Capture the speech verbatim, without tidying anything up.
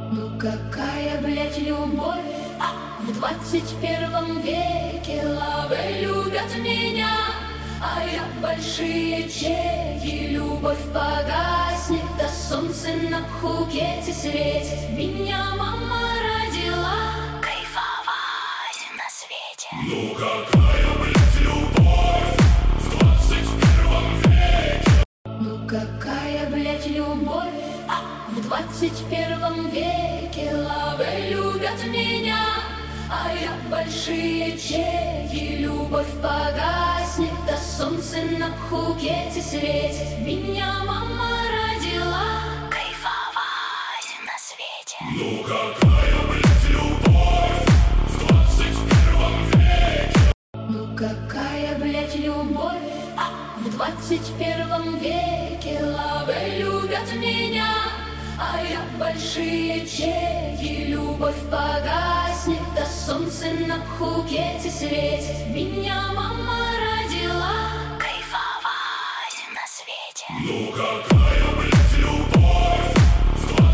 Ну какая, блядь, любовь в двадцать первом веке? Лавы любят меня, а я большие чеки. Любовь погаснет, а солнце на Пхукете светит. Меня мама родила кайфовать на свете. Ну какая, блядь, любовь в двадцать первом веке? Ну какая, блядь, любовь в двадцать первом веке? Лавы любят меня, а я большие чеки. Любовь погаснет, а солнце на Пхукете светит. Меня мама родила кайфовать на свете. Ну какая, блядь, любовь в двадцать первом веке? Ну какая, блядь, любовь в двадцать первом веке? Лавы любят меня, а я большие чеки. Любовь погаснет, а солнце на Пхукете светит. Меня мама родила кайфовать на свете. Ну какая